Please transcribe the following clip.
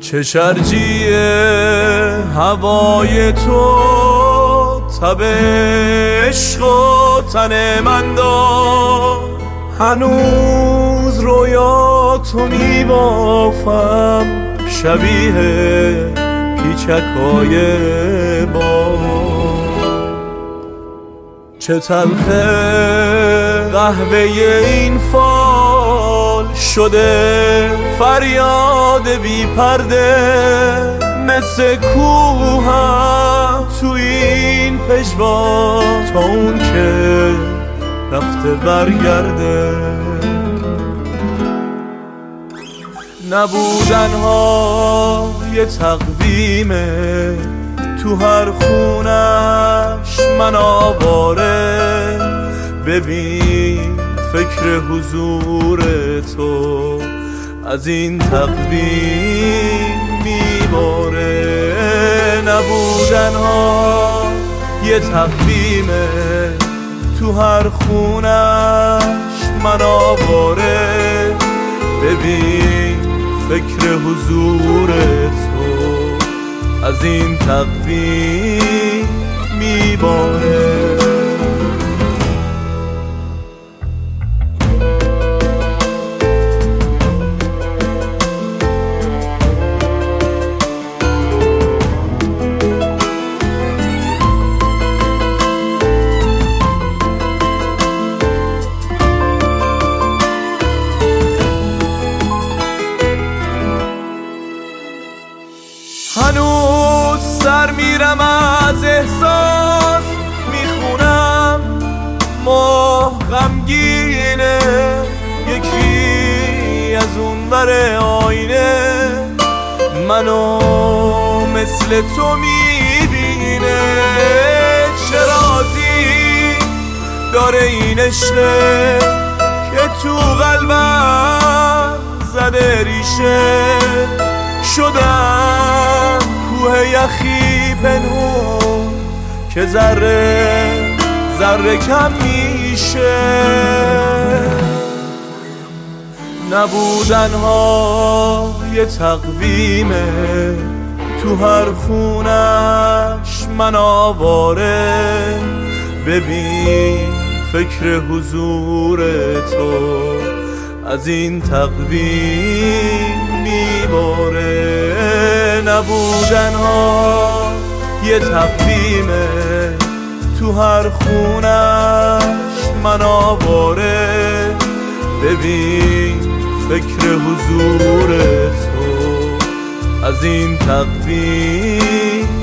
چه شرجی هوای تو تب عشق و تن من دار، هنوز رویاتو میبافم شبیه پیچکای باد. چه تلخه قهوه این فال شده فریاد بی پرده، مثل کوهم تو این پژواک تا اون که رفته برگرده. نبودنها یه تقویمه، تو هر خونش من آواره. ببین فکر حضور تو از این تقویم میباره. نبودنها یه تقویمه، تو هر خونش من آواره. ببین فکر حضور تو از این تقویم میباره. هنوز سر میرم از احساس، میخونم ماه غمگینه، یکی از اون بر آینه منو مثل تو میبینه. چه رازی داره این عشقه که تو قلبم زده ریشه، شدم کوه یخی پنهون که ذره ذره کم میشه. نبودنها یه تقویمه، تو هر خونش من آواره. ببین فکر حضور تو از این تقویم میباره. نبودنها یه تقویمه، تو هر خونش من آواره. ببین فکر حضور تو از این تقویم